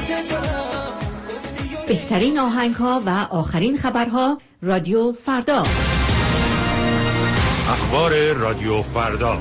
بهترین آهنگ‌ها و آخرین خبرها رادیو فردا. اخبار رادیو فردا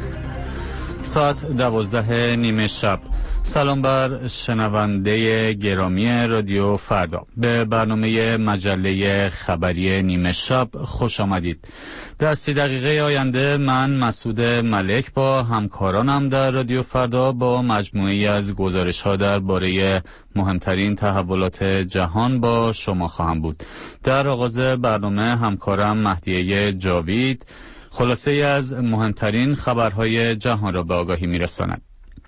ساعت 12 نیمه شب. سلام بر شنونده گرامی رادیو فردا. به برنامه مجله خبری نیمه شب خوش آمدید. در 30 دقیقه آینده من مسعود ملک با همکارانم در رادیو فردا با مجموعه‌ای از گزارش‌ها درباره مهمترین تحولات جهان با شما خواهم بود. در آغاز برنامه همکارم مهدیه جاوید خلاصه از مهمترین خبرهای جهان را به آگاهی می‌رساند.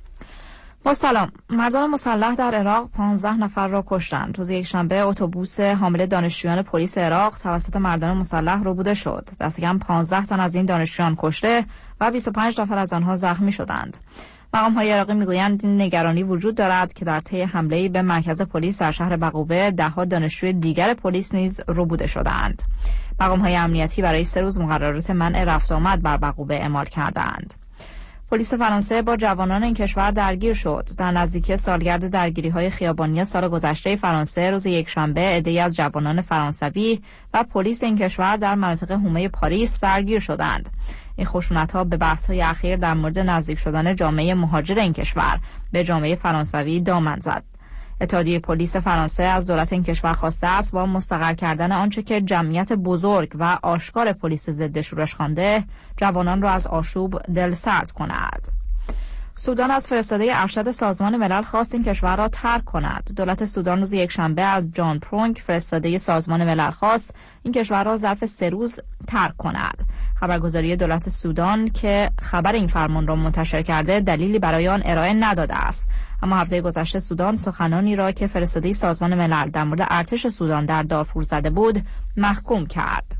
با سلام. مردان مسلح در عراق 15 نفر را کشتند. روز یکشنبه اتوبوس حامل دانشجویان پلیس عراق توسط مردان مسلح ربوده شد. دست کم 15 تن از این دانشجویان کشته و 25 نفر از آنها زخمی شدند. مقام‌های عراقی میگویند این نگرانی وجود دارد که در طی حمله‌ای به مرکز پلیس در شهر بقوبه ده‌ها دانشجوی دیگر پلیس نیز ربوده شدند. مقام‌های امنیتی برای 3 روز مقررات منع رفت و آمد بر بقوبه اعمال کردند. پلیس فرانسه با جوانان این کشور درگیر شد. در نزدیکی سالگرد درگیری‌های خیابانی سال گذشته فرانسه روز یکشنبه عده‌ای از جوانان فرانسوی و پلیس این کشور در مناطق حومه پاریس درگیر شدند. این خشونت‌ها به بحث‌های اخیر در مورد نزدیک شدن جامعه مهاجر این کشور به جامعه فرانسوی دامن زد. اتحادیه پلیس فرانسه از دولت این کشور خواسته است با مستقر کردن آنچه که جمعیت بزرگ و آشکار پلیس ضد شورش خوانده جوانان را از آشوب دلسرد کند. سودان از فرستاده ارشد سازمان ملل خواست این کشور را ترک کند. دولت سودان روز یکشنبه از جان پرونگ فرستاده سازمان ملل خواست این کشور را ظرف 3 روز ترک کند. خبرگزاری دولت سودان که خبر این فرمان را منتشر کرده دلیلی برای آن ارائه نداده است. اما هفته گذشته سودان سخنانی را که فرستاده سازمان ملل در مورد ارتش سودان در دارفور زده بود محکوم کرد.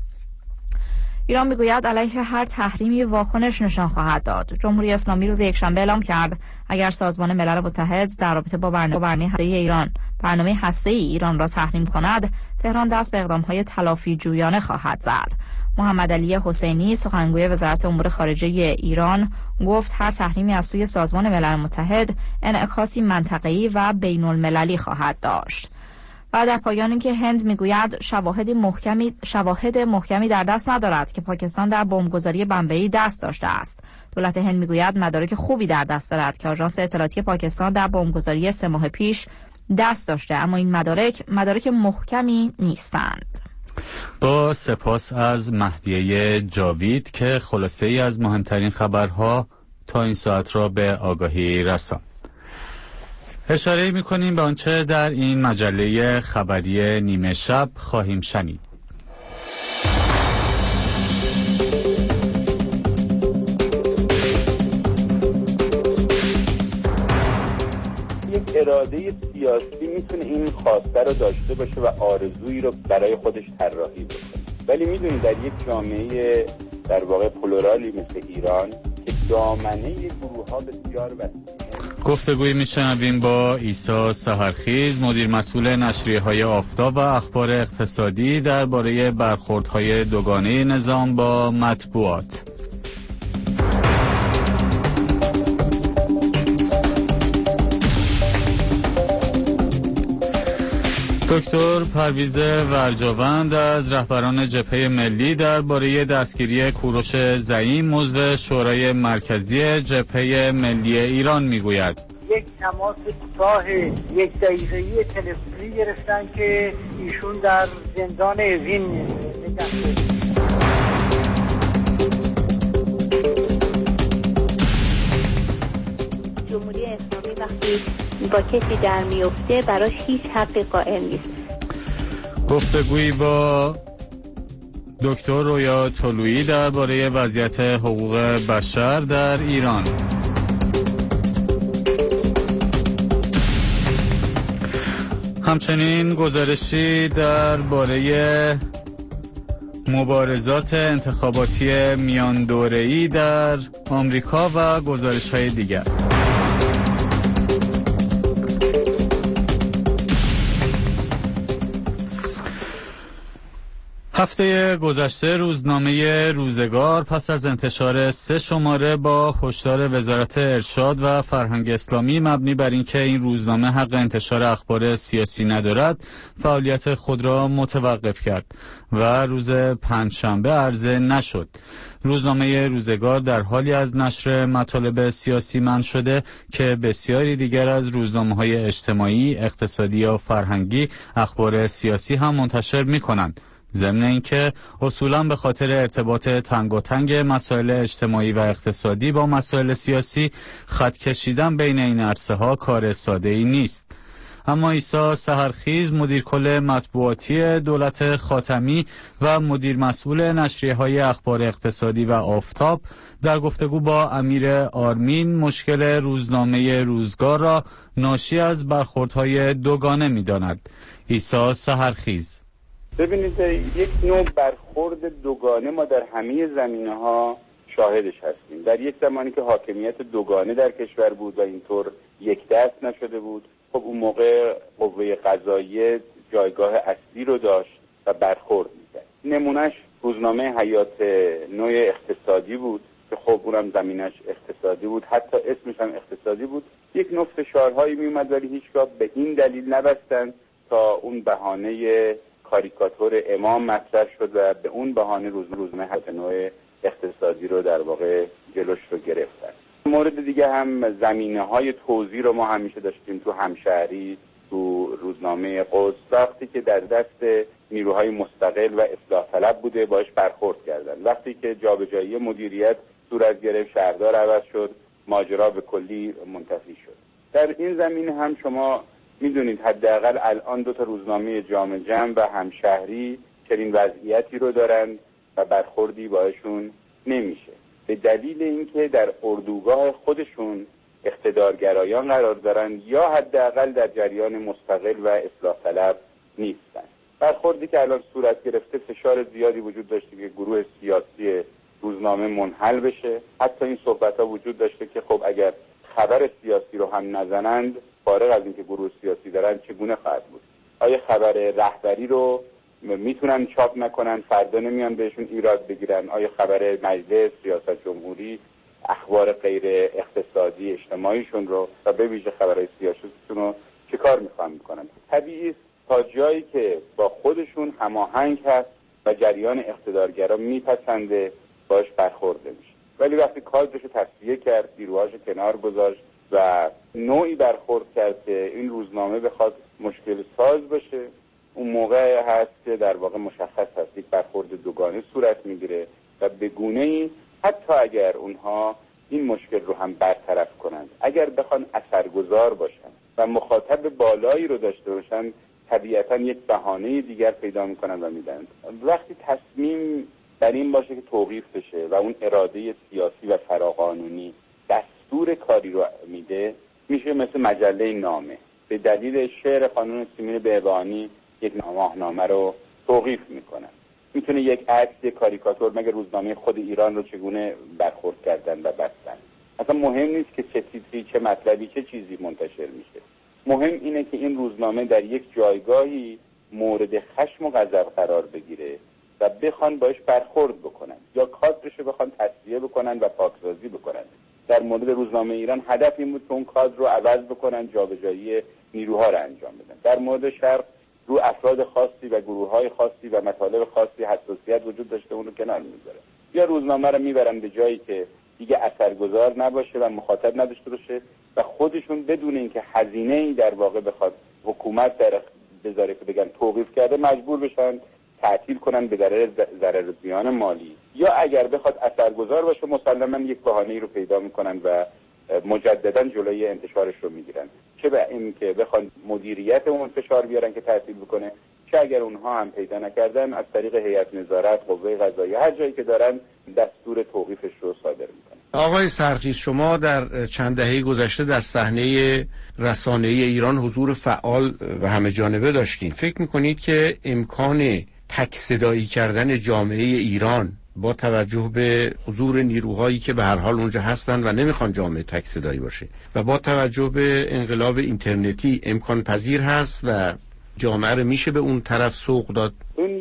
ایران میگوید علیه هر تحریمی واکنش نشان خواهد داد. جمهوری اسلامی روز یکشنبه اعلام کرد اگر سازمان ملل متحد در رابطه با برنامه هسته‌ای ایران را تحریم کند، تهران دست به اقدام‌های تلافی جویانه خواهد زد. محمد علی حسینی سخنگوی وزارت امور خارجه ایران گفت هر تحریمی از سوی سازمان ملل متحد انعکاسی منطقه‌ای و بین‌المللی خواهد داشت. و در پایان اینکه هند میگوید شواهد محکمی در دست ندارد که پاکستان در بمبگذاری بمبئی دست داشته است. دولت هند میگوید مدارک خوبی در دست دارد که آژانس اطلاعاتی پاکستان در بمبگذاری 3 ماه پیش دست داشته، اما این مدارک محکمی نیستند. با سپاس از مهدیه جاوید که خلاصه ای از مهمترین خبرها تا این ساعت را به آگاهی رساند. اشاره می‌کنیم به آنچه در این مجله خبری نیمه شب خواهیم شنید. یک اراده سیاسی میتونه این خواسته رو داشته باشه و آرزویی رو برای خودش طراحی بکنه، ولی میدونید در یک جامعه در واقع پلورالی مثل ایران که دامنه گروه‌ها بسیار وسیعه. گفتگویی میشنویم با عیسی سحرخیز مدیر مسئول نشریه‌های آفتاب و اخبار اقتصادی درباره برخوردهای دوگانه نظام با مطبوعات. دکتر پرویز ورجاوند از رهبران جبهه ملی درباره دستگیری کوروش زعیم عضو شورای مرکزی جبهه ملی ایران میگوید. یک تماس کوتاه 1 دقیقه‌ای تلفنی گرفتن که ایشون در زندان اوین نگهداری. جمهوری اسلامی وقتی با کسی در میفته براش هیچ حقی قائل نیست. گفتگویی با دکتر رویا طلویی درباره وضعیت حقوق بشر در ایران. همچنین گزارشی درباره مبارزات انتخاباتی میان دوره‌ای در آمریکا و گزارش‌های دیگر. هفته گذشته روزنامه روزگار پس از انتشار 3 شماره با هشدار وزارت ارشاد و فرهنگ اسلامی مبنی بر اینکه این روزنامه حق انتشار اخبار سیاسی ندارد، فعالیت خود را متوقف کرد و روز پنجشنبه عرضه نشد. روزنامه روزگار در حالی از نشر مطالب سیاسی منع شده که بسیاری دیگر از روزنامه‌های اجتماعی، اقتصادی یا فرهنگی اخبار سیاسی هم منتشر می‌کنند. ضمن اینکه اصولاً به خاطر ارتباط تنگاتنگ مسائل اجتماعی و اقتصادی با مسائل سیاسی، خط کشیدن بین این عرصه‌ها کار ساده‌ای نیست. اما عیسی سحرخیز، مدیر کل مطبوعاتی دولت خاتمی و مدیر مسئول نشریه‌های اخبار اقتصادی و آفتاب، در گفتگو با امیر آرمین مشکل روزنامه روزگار را ناشی از برخوردهای دوگانه می‌داند. عیسی سحرخیز: ببینید، یک نوع برخورد دوگانه ما در همه زمینه‌ها شاهدش هستیم. در یک زمانی که حاکمیت دوگانه در کشور بود و اینطور یک دست نشده بود، خب اون موقع قوه قضاییه جایگاه اصلی رو داشت و برخورد می‌کرد. نمونهش روزنامه حیات نوع اقتصادی بود که خب اونم زمینش اقتصادی بود، حتی اسمش هم اقتصادی بود. یک نوع فشارهایی میومد ولی هیچگاه به این دلیل نبستن تا اون بهانه کاریکاتور امام مطرح شد و به اون بهانه روزنامه حیات نوع اقتصادی رو در واقع جلوش رو گرفتن. مورد دیگه هم زمینه‌های توزیع رو ما همیشه داشتیم تو همشهری، تو روزنامه قدس، وقتی که در دست نیروهای مستقل و اصلاح طلب بوده باش برخورد کردن. وقتی که جابجایی مدیریت صورت گرفت، شهردار عوض شد، ماجرا به کلی منتفی شد. در این زمینه هم شما میدونید حداقل الان 2 تا روزنامه جامع جمع و همشهری چنین وضعیتی رو دارن و برخوردی باهاشون نمیشه، به دلیل اینکه در اردوگاه خودشون اقتدارگرایان قرار دارن یا حداقل در جریان مستقل و اصلاح طلب نیستن. برخوردی که الان صورت گرفته، فشار زیادی وجود داشته که گروه سیاسی روزنامه منحل بشه. حتی این صحبت‌ها وجود داشته که خب اگر خبر سیاسی رو هم نزنند، فارغ از اینکه گروه سیاسی دارن، چگونه خواهد بود؟ آیا خبر رهبری رو میتونن چاپ نکنن، فردا نمیان بهشون ایراد بگیرن؟ آیا خبر مجلس، ریاست جمهوری، اخبار غیر اقتصادی اجتماعیشون رو و به ویژه خبرهای سیاسیشون رو چه کار میکنن؟ طبیعی است تا جایی که با خودشون هماهنگ هست و جریان اقتدارگرا میپسنده باش برخورد میشه. ولی وقتی کادرش رو تصفیه کرد، نیروهاشو کنار گذاشت و نوعی برخورد کرد که این روزنامه بخواد مشکل ساز باشه، اون موقع هست که در واقع مشخص هست یک برخورد دوگانه صورت میگیره و به گونه‌ای حتی اگر اونها این مشکل رو هم برطرف کنند، اگر بخوان اثرگذار باشن و مخاطب بالایی رو داشته باشن، طبیعتا یک بهانه دیگر پیدا میکنن و میدن. وقتی تصمیم در این باشه که توقیف بشه و اون اراده سیاسی و فراقانونی دستور کاری رو میده، میشه مثل مجله نامه. به دلیل شعر خانم سیمین بهبانی یک ماهنامه رو توقیف میکنن. میتونه یک عکس، یک کاریکاتور، مگه روزنامه خود ایران رو چگونه برخورد کردن و بستن؟ اصلا مهم نیست که چه تیتری، چه مطلبی، چه چیزی منتشر میشه. مهم اینه که این روزنامه در یک جایگاهی مورد خشم و غضب قرار بگیره و بخوان باش برخورد بکنن یا کادرش رو بخوان تصفیه بکنن و پاکسازی بکنن. در مورد روزنامه ایران هدف این بود که اون کادر رو عوض بکنن، جابجایی نیروها رو انجام بدن. در مورد شرق رو افراد خاصی و گروه‌های خاصی و مطالب خاصی حساسیت وجود داشته، اون رو کنار میذارن. یا روزنامه رو میبرن به جایی که دیگه اثرگذار نباشه و مخاطب نداشته باشه و خودشون بدون اینکه هزینه‌ای در واقع بخواد حکومت در بذاره که بگن توقیف کرده، مجبور بشن تعطیل کنن به ضرر زیان مالی. یا اگر بخواد اثرگذار باشه، مسلماً یک بهانه‌ای رو پیدا میکنن و مجددا جلوی انتشارش رو میگیرن، چه به این که بخوان مدیریت اون فشار بیارن که تعطیل بکنه، چه اگر اونها هم پیدا نکردن از طریق هیئت نظارت، قوه قضاییه، هر جایی که دارن دستور توقیفش رو صادر میکنن. آقای سحرخیز، شما در چند دهه گذشته در صحنه رسانه‌ای ایران حضور فعال و همه جانبه داشتین. فکر میکنید که امکان تک صدایی کردن جامعه ایران با توجه به حضور نیروهایی که به هر حال اونجا هستن و نمیخوان جامعه تک صدایی باشه و با توجه به انقلاب اینترنتی امکان پذیر هست و جامعه رو میشه به اون طرف سوق داد؟ اون یک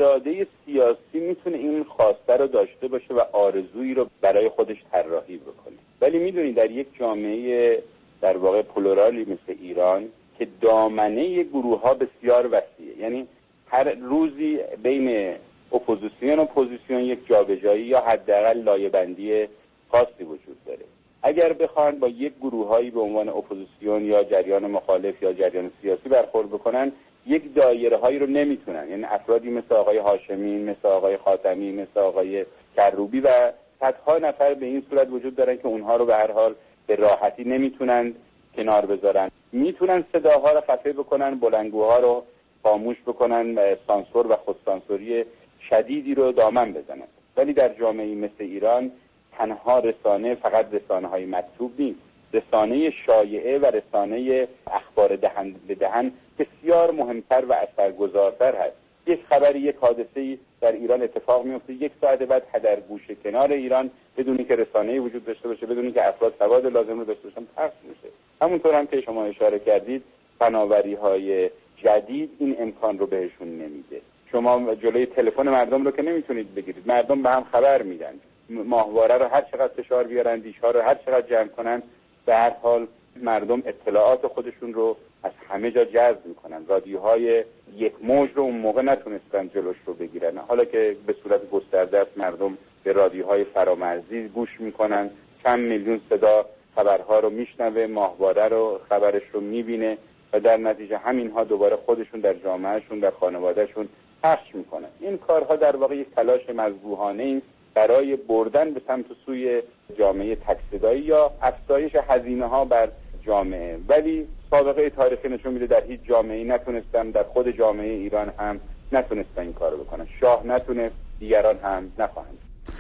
اراده سیاسی میتونه این خواسته رو داشته باشه و آرزویی رو برای خودش طراحی بکنه. ولی میدونید در یک جامعه در واقع پلورالی مثل ایران که دامنه گروه ها بسیار وسیعه، یعنی هر روزی بین اپوزیسیون و پوزیسیون یک جابجایی یا حداقل لایه‌بندی خاصی وجود داره. اگر بخوان با یک گروهایی به عنوان اپوزیسیون یا جریان مخالف یا جریان سیاسی برخورد بکنن، یک دایره هایی رو نمیتونن، یعنی افرادی مثل آقای هاشمی، مثل آقای خاتمی، مثل آقای کروبی و صدها نفر به این صورت وجود دارن که اونها رو به هر حال به راحتی نمیتونن کنار بذارن. میتونن صداها رو خفه بکنن، بلندگوها رو خاموش بکنن، سانسور و خودسانسوری شدیدی رو دامن بزنن. ولی در جامعه مثل ایران تنها رسانه فقط رسانه‌های مکتوب نیست، رسانه شایعه و رسانه اخبار دهن به دهن بسیار مهمتر و اثرگذارتر هست. یک خبری، یک حادثه‌ای در ایران اتفاق میفته، یک ساعت بعد در گوشه کنار ایران بدون اینکه رسانه‌ای وجود داشته باشه، بدون اینکه افراد سواد لازم رو داشته باشن پخش میشه. همونطور هم که شما اشاره کردید فناوری‌های جدید این امکان رو بهشون نمیده. شما جلوی تلفن مردم رو که نمیتونید بگیرید، مردم به هم خبر میدن، ماهواره رو هر چقدر فشار بیارن، دیش‌ها رو هر چقدر جمع کنن، به هر حال مردم اطلاعات خودشون رو از همه جا جذب میکنن. رادیوهای یک موج رو اون موقع نتونستن جلوش رو بگیرن، حالا که به صورت گسترده است مردم به رادیوهای فرامرزی گوش میکنن، چند میلیون صدا خبرها رو میشنوه، ماهواره رو خبرش رو میبینه و در نتیجه همینها دوباره خودشون در جامعهشون، در خانوادهشون پخش میکنن. این کارها در واقع یک تلاش مذبوحانه است برای بردن به سمت سوی جامعه تک‌صدایی یا افزایش هزینه‌ها بر جامعه. ولی سابقه تاریخی نشون میده در هیچ جامعه‌ای نتونستن، در خود جامعه ایران هم نتونستن این کارو بکنن. شاه نتونست، دیگران هم نخواهند.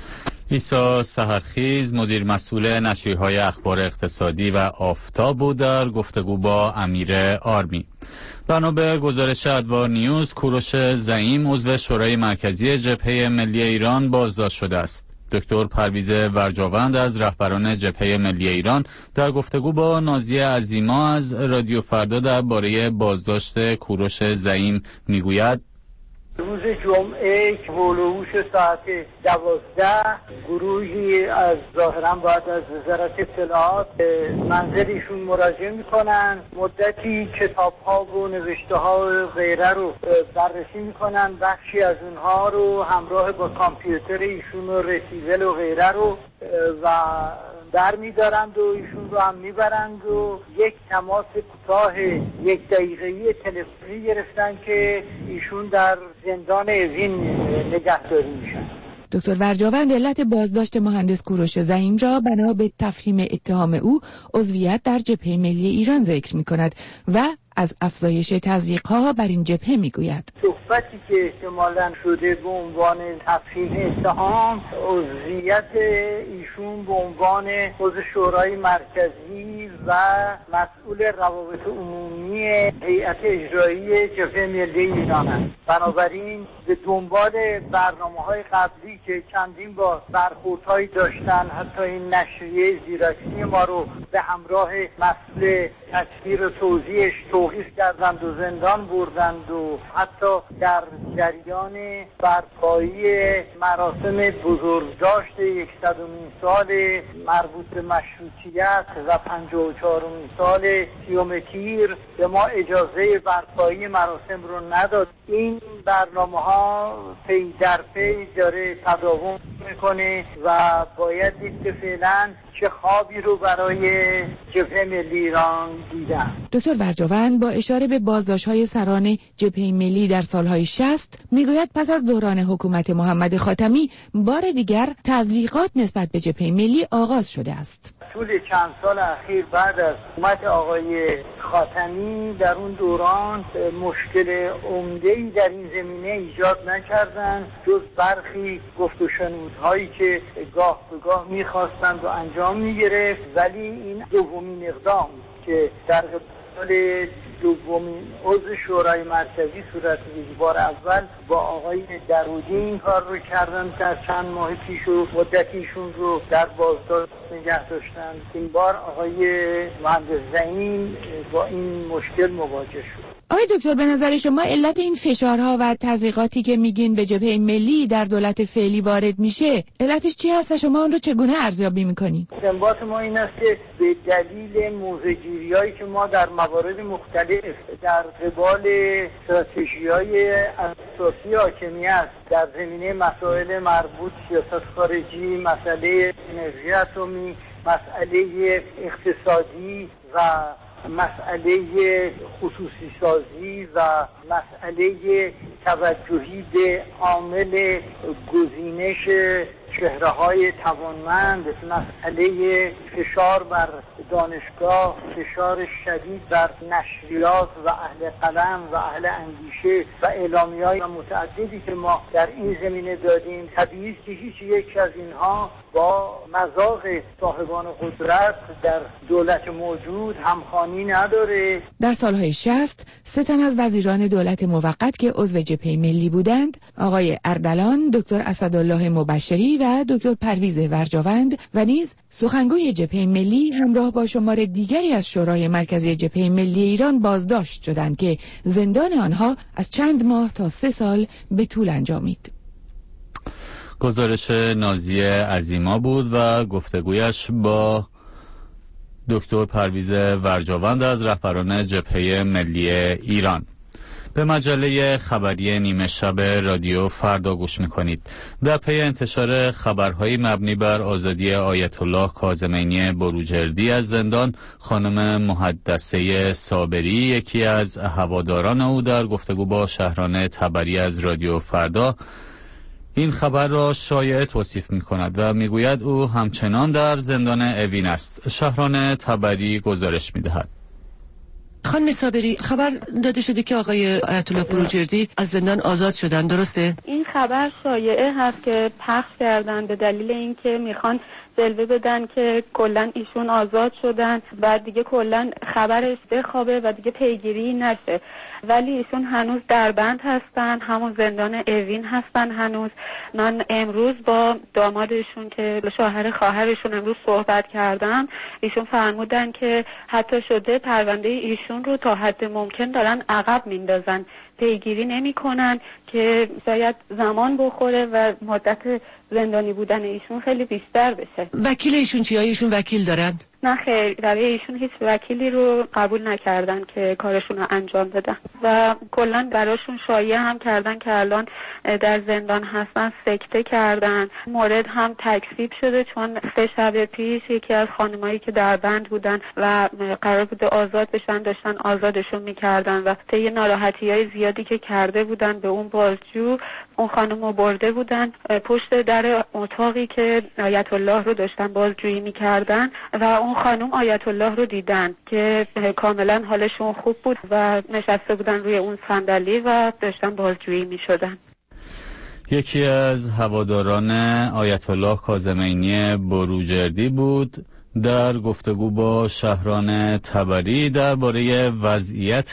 عیسی سحرخیز، مدیر مسئول نشریه‌های اخبار اقتصادی و آفتاب بود در گفتگو با امیر آرمی. بنا به گزارش ادوار نیوز، کوروش زعیم عضو شورای مرکزی جبهه ملی ایران بازداشت شده است. دکتر پرویز ورجاوند از رهبران جبهه ملی ایران در گفتگو با نازیه عظیما از رادیو فردا درباره بازداشت کوروش زعیم میگوید: روز جمعه که هولوش ساعت 12 گروهی از ظاهرا باید از وزارت اطلاعات منزل ایشون مراجعه میکنن، مدتی کتاب ها و نوشته ها و غیره رو بررسی میکنن، بخشی از اونها رو همراه با کامپیوتر ایشون و رسیور و غیره رو و در میدارند و ایشون رو هم میبرند و یک تماس کوتاه 1 دقیقه‌ای تلفنی گرفتن که ایشون در زندان اوین نگهداری میشن. دکتر ورجاوند علت بازداشت مهندس کوروش زعیم را بنا به تفهیم اتهام او عضویت در جبهه ملی ایران ذکر می‌کند و از افزایش تضییق‌ها بر این جبهه می‌گوید. صحبتی که احتمالاً شده به عنوان تفهیم اتهام عضویت ایشون به عنوان عضو شورای مرکزی و مسئول روابط عمومی هیئت اجرایی جبهه ملی ایران است. بنابراین به دنبال برنامه‌های قبلی که چندین بار برخوردهایی داشتن، حتی این نشریه زیراکسی ما رو به همراه مسئول تصویر و توزیعش توقیف کردند و زندان بردند و حتی در جریان برپایی مراسم بزرگداشت 100مین سال مربوط به مشروطیت و 54مین سال سیوم تیر به ما اجازه برپایی مراسم رو نداد. این برنامه ها پی در پی داره تداوم میکنه و باید دید که فعلا چه خوابی رو برای جبهه ملی ایران دیدن. دکتر ورجاوند با اشاره به بازداشت‌های سران جبهه ملی در سالهای 60 میگوید پس از دوران حکومت محمد خاتمی بار دیگر تضییقات نسبت به جبهه ملی آغاز شده است. طول چند سال اخیر بعد از حکومت آقای خاتمی در اون دوران مشکل عمده‌ای در این زمینه ایجاد نکردند جز برخی گفت و شنودهایی که گاه به گاه می‌خواستند و انجام می‌گرفت، ولی این دومین اقدام که در قبال دومین عضو شورای مرکزی صورت بگیره. بار اول با آقای درودی این کار رو کردن در چند ماه پیش و مدتیشون رو در بازداشت نگه داشتن. این بار آقای مهندس زعیم با این مشکل مواجه شد. آقای دکتر، به نظر شما علت این فشارها و تضییقاتی که میگین به جبهه ملی در دولت فعلی وارد میشه، علتش چی هست و شما اون رو چگونه ارزیابی میکنین؟ استنباط ما این است که به دلیل موضع‌گیری‌هایی که ما در موارد مختلف در قبال استراتژی‌های اساسی حاکمیت در زمینه مسائل مربوط سیاست خارجی، مسئله انرژی اتمی، مسئله اقتصادی و مسئله خصوصی سازی و مسئله توجهی به عامل گزینش چهره‌های توانمند، مسئله فشار بر دانشگاه، فشار شدید بر نشریات و اهل قلم و اهل اندیشه و اعلامیه‌های متعددی که ما در این زمینه دادیم، طبیعی است که هیچ یک از اینها با مذاق صاحبان قدرت در دولت موجود همخوانی نداره. در سالهای 60 3 تن از وزیران دولت موقت که عضو جبهه ملی بودند، آقای اردلان، دکتر اسدالله مبشری و دکتر پرویز ورجاوند و نیز سخنگوی جبهه ملی همراه با شمار دیگری از شورای مرکزی جبهه ملی ایران بازداشت شدند که زندان آنها از چند ماه تا 3 سال به طول انجامید. گزارش نازی عظیما بود و گفتگویش با دکتر پرویز ورجاوند از رهبران جبهه ملی ایران. به مجله خبری نیمه شب رادیو فردا گوش میکنید. در پی انتشار خبرهای مبنی بر آزادی آیت الله کاظمینی بروجردی از زندان، خانم محدثه صابری، یکی از هواداران او، در گفتگو با شهران تبری از رادیو فردا این خبر را شایعه توصیف می کند و می گوید او همچنان در زندان اوین است. شهران تبری گزارش می دهد. خانم صابری، خبر داده شده که آقای آیت الله بروجردی از زندان آزاد شدن، درسته؟ این خبر شایعه هست که پخش کردن به دلیل اینکه میخوان جلوه بدن که کلا ایشون آزاد شدن و دیگه کلا خبرش بخوابه و دیگه پیگیری نشه، ولی ایشون هنوز در بند هستن، همون زندان اوین هستن هنوز. من امروز با دامادشون که شوهر خواهرشون امروز صحبت کردم، ایشون فرمودن که حتی شده پرونده ایشون رو تا حد ممکن دارن عقب میندازن، پیگیری نمی کنن که شاید زمان بخوره و مدت زندانی بودن ایشون خیلی بیشتر بشه. وکیل ایشون چیه؟ ایشون وکیل دارن؟ نه خیر، برای ایشون هیچ وکیلی رو قبول نکردن که کارشون رو انجام بدن و کلا براشون شایعه هم کردن که الان در زندان هستن، سکته کردن. مورد هم تکذیب شده چون 3 شب پیش یکی از خانمایی که در بند بودن و قرار بوده آزاد بشن داشتن آزادشون میکردن و طی ناراحتی‌های زیادی که کرده بودن به اون بازجو، اون خانم رو برده بودن پشت در اتاقی که آیت الله رو داشتن بازجویی میکردن و اون خانم آیت الله رو دیدن که کاملا حالشون خوب بود و نشسته بودن روی اون صندلی و داشتن بازجویی میشدن. یکی از هواداران آیت الله کاظمینی بروجردی بود در گفتگو با شهران تبری درباره وضعیت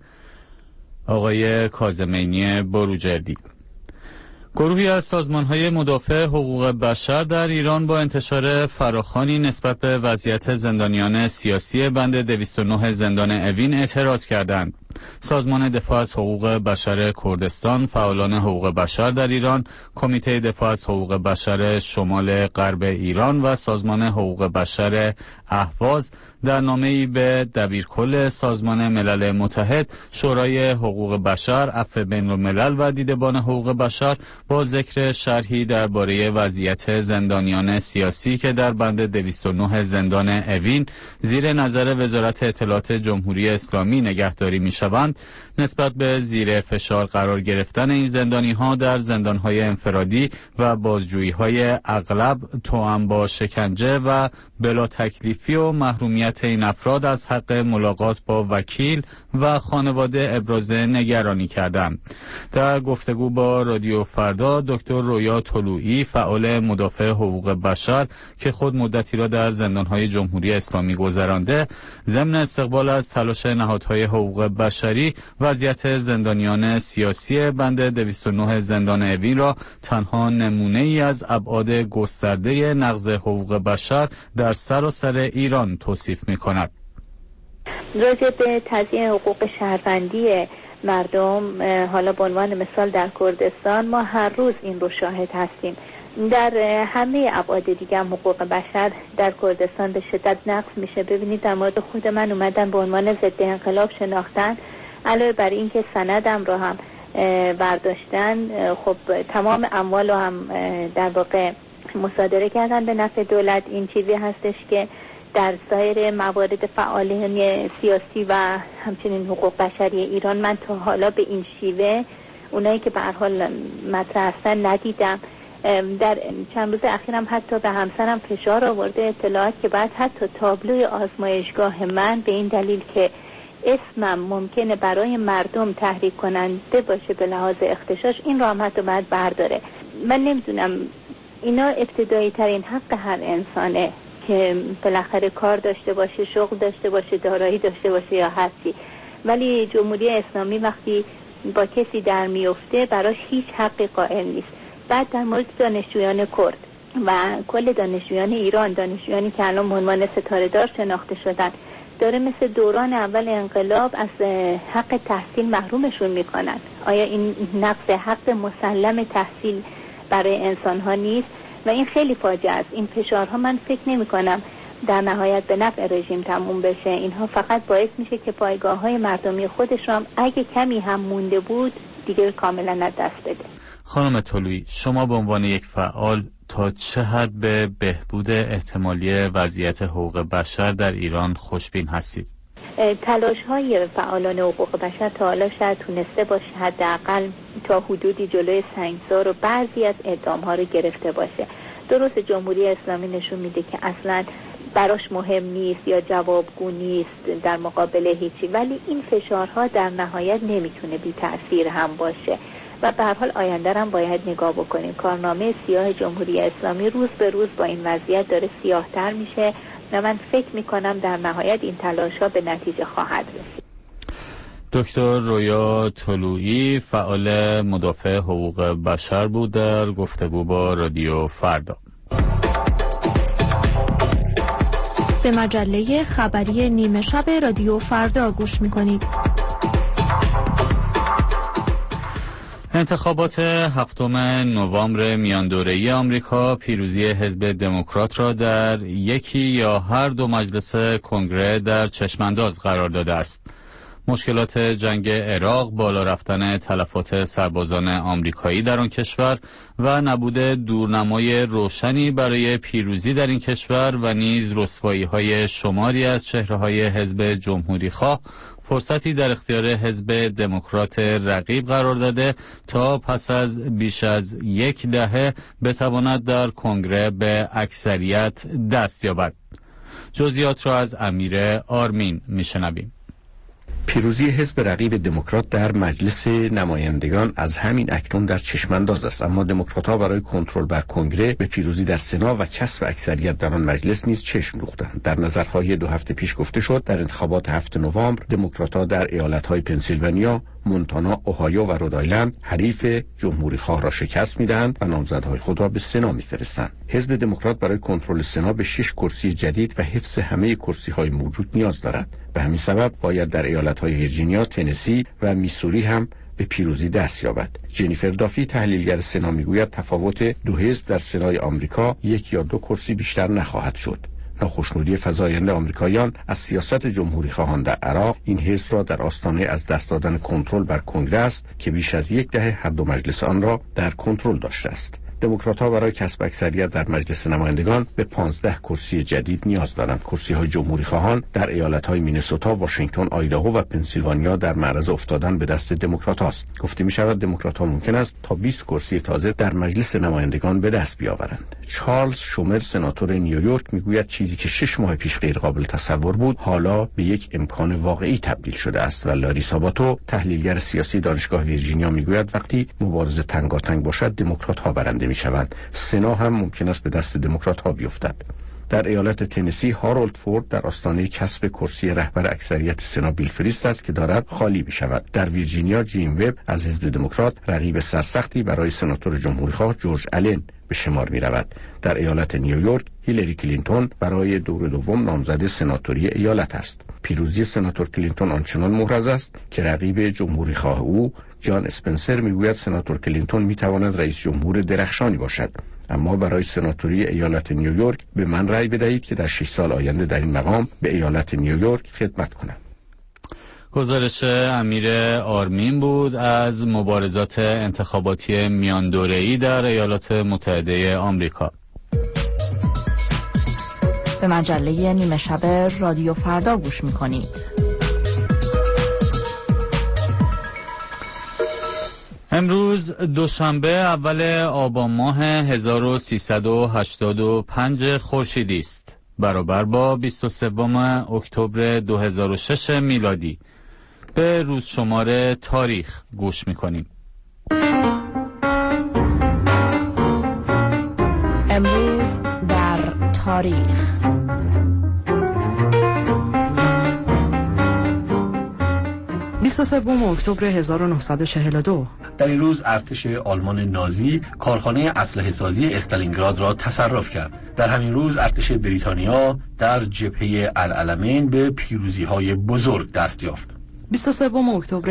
آقای کاظمینی بروجردی. گروهی از سازمان‌های مدافع حقوق بشر در ایران با انتشار فراخوانی نسبت به وضعیت زندانیان سیاسی بند 209 زندان اوین اعتراض کردند. سازمان دفاع از حقوق بشر کردستان، فعالان حقوق بشر در ایران، کمیته دفاع از حقوق بشر شمال غرب ایران و سازمان حقوق بشر اهواز در نامه‌ای به دبیرکل سازمان ملل متحد، شورای حقوق بشر، عفو بین‌الملل و دیدبان حقوق بشر با ذکر شرحی درباره وضعیت زندانیان سیاسی که در بند 209 زندان اوین زیر نظر وزارت اطلاعات جمهوری اسلامی نگهداری می‌شوند، کردند نسبت به زیر فشار قرار گرفتن این زندانی‌ها در زندان‌های انفرادی و بازجویی‌های اغلب توأم با شکنجه و بلا تکلیفی و محرومیت این افراد از حق ملاقات با وکیل و خانواده ابراز نگرانی کردند. در گفتگو با رادیو فردا دکتر رویا طلویی فعال مدافع حقوق بشر که خود مدتی را در زندان‌های جمهوری اسلامی گذرانده، ضمن استقبال از تلاش نهادهای حقوق بشری وضعیت زندانیان سیاسی بند 209 زندان اوین را تنها نمونه‌ای از ابعاد گسترده نقض حقوق بشر در سراسر ایران توصیف می‌کند. راجع به تضییع حقوق شهروندی مردم، حالا به عنوان مثال در کردستان، ما هر روز این رو شاهد هستیم. در همه ابعاد دیگه هم حقوق بشر در کردستان به شدت نقض میشه. ببینید در مورد خود من اومدن به عنوان ضد انقلاب شناختن، علاوه بر این که سندم رو هم برداشتن، خب تمام اموال رو هم در واقع مصادره کردن به نفع دولت. این چیزی هستش که در سایر موارد فعالین سیاسی و همچنین حقوق بشری ایران من تا حالا به این شیوه اونایی که به هر حال مطرح هستن ندیدم. در چند روز اخیرم حتی به همسرم فشار آورده اطلاعات که بعد حتی تابلوی آزمایشگاه من به این دلیل که اسمم ممکنه برای مردم تحریک کننده باشه به لحاظ اغتشاش، این را هم حتی باید برداره. من نمیدونم، اینا ابتدایی ترین حق هر انسانه که بالاخره کار داشته باشه، شغل داشته باشه، دارایی داشته باشه یا هستی، ولی جمهوری اسلامی وقتی با کسی در میفته براش هیچ حقی قائل نیست. بعد در مورد دانشجویان کرد و کل دانشجویان ایران، دانشجویانی که الان به عنوان ستاره‌دار شناخته شدن، داره مثل دوران اول انقلاب از حق تحصیل محرومشون میکنن. آیا این نقض حق مسلم تحصیل برای انسان ها نیست؟ و این خیلی فاجعه است. این فشارها من فکر نمی کنم در نهایت به نفع رژیم تموم بشه. اینها فقط باعث میشه که پایگاه های مردمی خودش رو هم اگه کمی هم مونده بود دیگه کاملا از دست بده. خانم طلویی، شما به عنوان یک فعال تا چه حد به بهبود احتمالی وضعیت حقوق بشر در ایران خوشبین هستید؟ تلاش های فعالان حقوق بشر تا حالا شاید تونسته باشه حداقل تا حدودی جلوی سنگسار و بعضی از اعدام ها رو گرفته باشه. درست جمهوری اسلامی نشون میده که اصلا براش مهم نیست یا جوابگو نیست در مقابل هیچی، ولی این فشارها در نهایت نمیتونه بی تأثیر هم باشه و به هر حال آینده هم باید نگاه بکنیم. کارنامه سیاه جمهوری اسلامی روز به روز با این وضعیت داره سیاه‌تر میشه و من فکر میکنم در نهایت این تلاش‌ها به نتیجه خواهد رسید. دکتر رویا طلویی فعال مدافع حقوق بشر بود در گفتگو با رادیو فردا. به مجله خبری نیمه شب رادیو فردا گوش میکنید. انتخابات 7 نوامبر میان دوره‌ای آمریکا پیروزی حزب دموکرات را در یکی یا هر دو مجلس کنگره در چشمانداز قرار داده است. مشکلات جنگ عراق، بالا رفتن تلفات سربازان آمریکایی در آن کشور و نبود دورنمای روشنی برای پیروزی در این کشور و نیز رسوایی‌های شماری از چهره‌های حزب جمهوری‌خواه فرصتی در اختیار حزب دموکرات رقیب قرار داده تا پس از بیش از یک دهه بتواند در کنگره به اکثریت دست یابد. جزئیات را از امیر آرمین میشنویم. پیروزی حزب رقیب دموکرات در مجلس نمایندگان از همین اکنون در چشمانداز است، اما دموکرات‌ها برای کنترل بر کنگره به پیروزی در سنا و کسب اکثریت در آن مجلس نیز چشم دوختند. در نظرهای 2 هفته پیش گفته شد در انتخابات 7 نوامبر دموکرات‌ها در ایالت‌های پنسیلوانیا، مونتانا، اوهایو و رودایلند حریف جمهوری‌خواه را شکست می‌دهند و نامزدهای خود را به سنا می‌فرستند. حزب دموکرات برای کنترل سنا به 6 کرسی جدید و حفظ همه کرسی‌های موجود نیاز دارد. به همین سبب باید در ایالت‌های ویرجینیا، تنسی و میسوری هم به پیروزی دست یابد. جنیفر دافی تحلیلگر سنا میگوید تفاوت دو حزب در سنای آمریکا 1 یا 2 کرسی بیشتر نخواهد شد. ناخشنودی فزاینده آمریکاییان از سیاست جمهوری‌خواهان در عراق این حزب را در آستانه از دست دادن کنترل بر کنگره است که بیش از 10 هر دو مجلس آن را در کنترل داشته است. دموکرات‌ها برای کسب اکثریت در مجلس نمایندگان به 15 کرسی جدید نیاز دارند. کرسی‌های جمهوری‌خواهان در ایالت‌های مینسوتا، واشنگتن، آیداهو و پنسیلوانیا در معرض افتادن به دست دموکرات‌هاست. گفته می‌شود دموکرات‌ها ممکن است تا 20 کرسی تازه در مجلس نمایندگان به دست بیاورند. چارلز شومر سناتور نیویورک میگوید چیزی که 6 ماه پیش غیر قابل تصور بود حالا به یک امکان واقعی تبدیل شده است و لاری ساباتو تحلیلگر سیاسی دانشگاه ویرجینیا میگوید وقتی مبارزه تنگاتنگ باشد دموکرات‌ها برنده میشوند. سنا هم ممکن است به دست دموکرات‌ها بیفتد. در ایالت تنسی هارولد فورد در آستانه کسب کرسی رهبر اکثریت سنا بیلفریست است که دارد خالی بشود. در ویرجینیا جیم وب از حزب دموکرات رقیب سرسختی برای سناتور جمهوریخواه جورج آلن به شمار می رود. در ایالت نیویورک هیلاری کلینتون برای دور دوم نامزد سناتوری ایالت است. پیروزی سناتور کلینتون آنچنان محرز است که رقیب جمهوریخواه او جان اسپنسر میگوید سناتور کلینتون میتواند رئیس جمهور درخشانی باشد، اما برای سناتوری ایالت نیویورک به من رأی بدهید که در 6 سال آینده در این مقام به ایالت نیویورک خدمت کنم. گزارش امیر آرمین بود از مبارزات انتخاباتی میان دوره‌ای در ایالات متحده آمریکا. به مجله نیمه شب رادیو فردا گوش می‌کنید. امروز دوشنبه اول آبان ماه 1385 خورشیدی است، برابر با 23 اکتبر 2006 میلادی. به روز شمار تاریخ گوش می‌کنیم. امروز در تاریخ 23 اکتبر 1942 در این روز ارتش آلمان نازی کارخانه اسلحه‌سازی استالینگراد را تصرف کرد. در همین روز ارتش بریتانیا در جبهه العلمین به پیروزی‌های بزرگ دست یافت. 23 اکتبر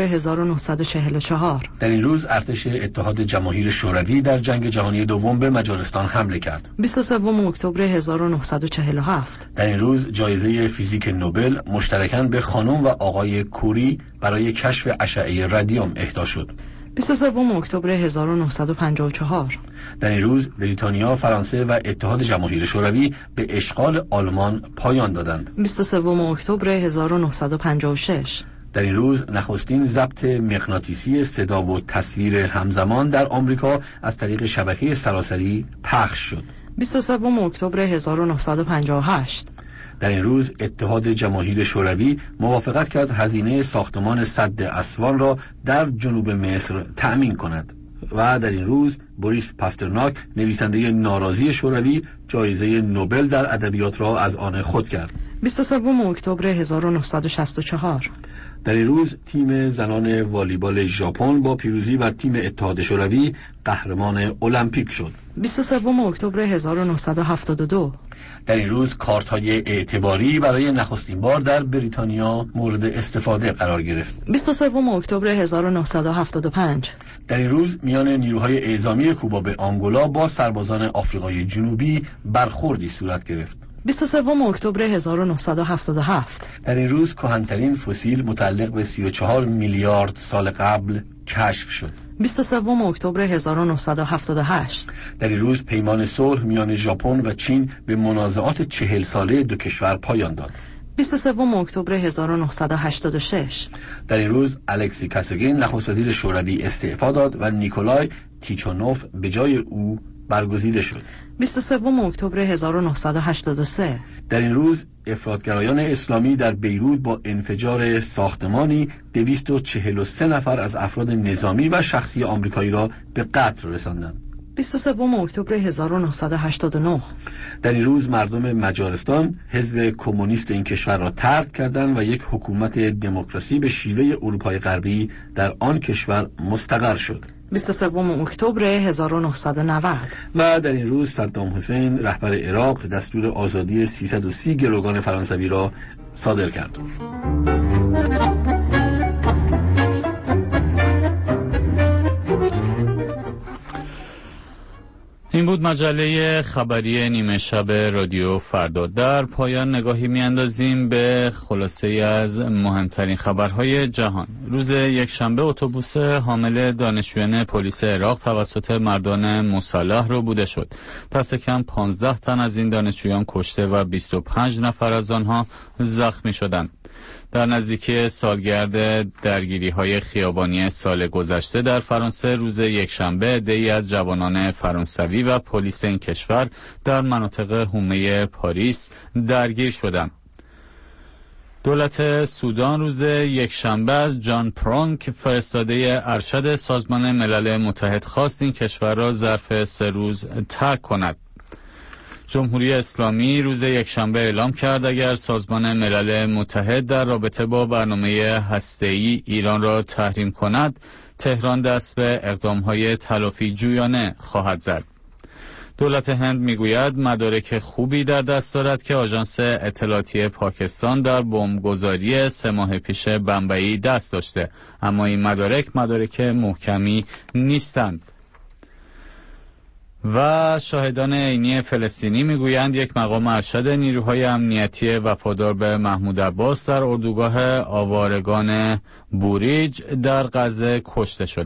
1944 در این روز ارتش اتحاد جماهیر شوروی در جنگ جهانی دوم به مجارستان حمله کرد. 23 اکتبر 1947 در این روز جایزه فیزیک نوبل مشترکاً به خانم و آقای کوری برای کشف اشعه رادیوم اهدا شد. 23 اکتبر 1954 در این روز بریتانیا، فرانسه و اتحاد جماهیر شوروی به اشغال آلمان پایان دادند. 23 اکتبر 1956 در این روز نخستین ضبط مغناطیسی صدا و تصویر همزمان در آمریکا از طریق شبکه سراسری پخش شد. 23 اکتبر 1958 در این روز اتحاد جماهیر شوروی موافقت کرد هزینه ساختمان سد اسوان را در جنوب مصر تأمین کند. و در این روز بوریس پاسترناک، نویسنده ناراضی شوروی، جایزه نوبل در ادبیات را از آن خود کرد. 23 اکتبر 1964 در این روز تیم زنان والیبال ژاپن با پیروزی بر تیم اتحاد شوروی قهرمان المپیک شد. 23 اکتبر 1972 در این روز کارت‌های اعتباری برای نخستین بار در بریتانیا مورد استفاده قرار گرفت. 23 اکتبر 1975 در این روز میان نیروهای اعزامی کوبا به آنگولا با سربازان آفریقای جنوبی برخوردی صورت گرفت. 23 اکتبر 1977 در این روز کهن‌ترین فسیل متعلق به 34 میلیارد سال قبل کشف شد. 23 اکتبر 1978 در این روز پیمان صلح میان ژاپن و چین به منازعات 40 ساله دو کشور پایان داد. 23 اکتبر 1986 در این روز الکسی کاسیگین نخست وزیر شوروی استعفا داد و نیکولای تیچونوف به جای او برگزیده شد. 23 اکتبر 1983 در این روز افراطگرایان اسلامی در بیروت با انفجار ساختمانی 243 نفر از افراد نظامی و شخصی آمریکایی را به قتل رساندند. 23 اکتبر 1989 در این روز مردم مجارستان حزب کمونیست این کشور را طرد کردند و یک حکومت دموکراسی به شیوه اروپای غربی در آن کشور مستقر شد. 23 اکتبر 1990 و در این روز صدام حسین رهبر عراق دستور آزادی 330 گروگان فرانسوی را صادر کرد. این بود مجله خبری نیمه شب رادیو فردا. در پایان نگاهی میاندازیم به خلاصه از مهمترین خبرهای جهان. روز یکشنبه اتوبوس حامل دانشجویان پلیس عراق توسط مردان مسلح رو بوده شد. دست کم 15 تن از این دانشجویان کشته و 25 نفر از آنها زخمی شدند. در نزدیکی سالگرد درگیری‌های خیابانی سال گذشته در فرانسه روز یکشنبه عده‌ای از جوانان فرانسوی و پلیس این کشور در مناطق حومه پاریس درگیر شدند. دولت سودان روز یکشنبه از جان پرونک فرستاده ارشد سازمان ملل متحد خواست این کشور را ظرف 3 روز ترک کند. جمهوری اسلامی روز یکشنبه اعلام کرد اگر سازمان ملل متحد در رابطه با برنامه هسته‌ای ایران را تحریم کند، تهران دست به اقدام‌های تلافی جویانه خواهد زد. دولت هند میگوید مدارک خوبی در دست دارد که آژانس اطلاعاتی پاکستان در بمبگذاری 3 ماه پیش بمبئی دست داشته، اما این مدارک محکمی نیستند. و شاهدان عینی فلسطینی میگویند یک مقام ارشد نیروهای امنیتی وفادار به محمود عباس در اردوگاه آوارگان بوریج در غزه کشته شد.